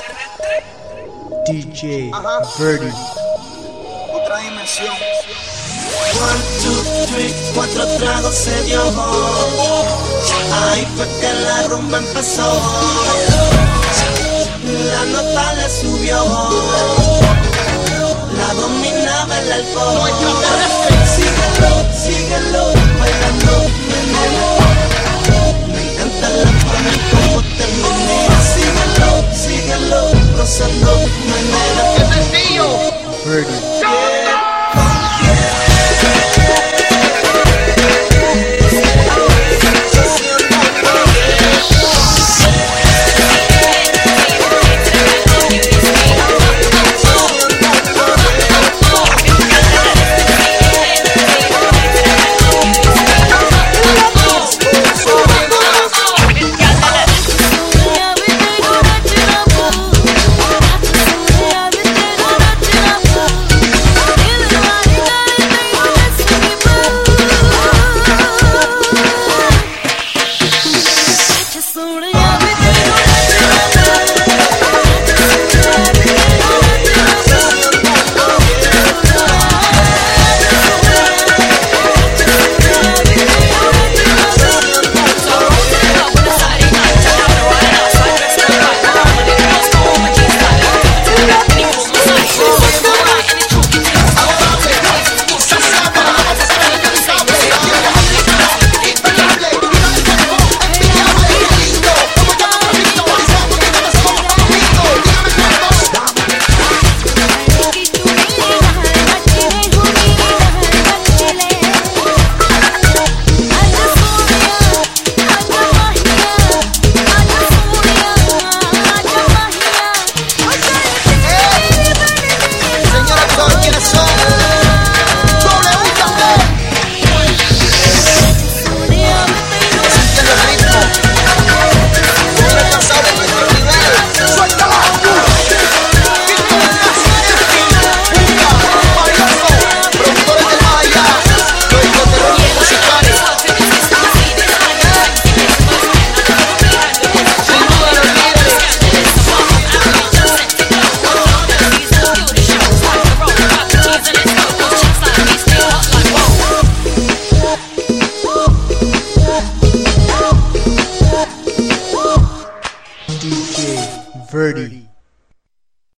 DJ Birdie. Otra dimensión. 1, 2, 3, 4 tragos se dio. Ahí fue que la rumba empezó. La nota le subió. La dominaba el alcohol. Síguelo, síguelo, bailando, meneo. Me encanta la forma en cómo terminé. Síguelo, síguelo, rozando, meneo. ¡Qué sencillo! Birdie. Soon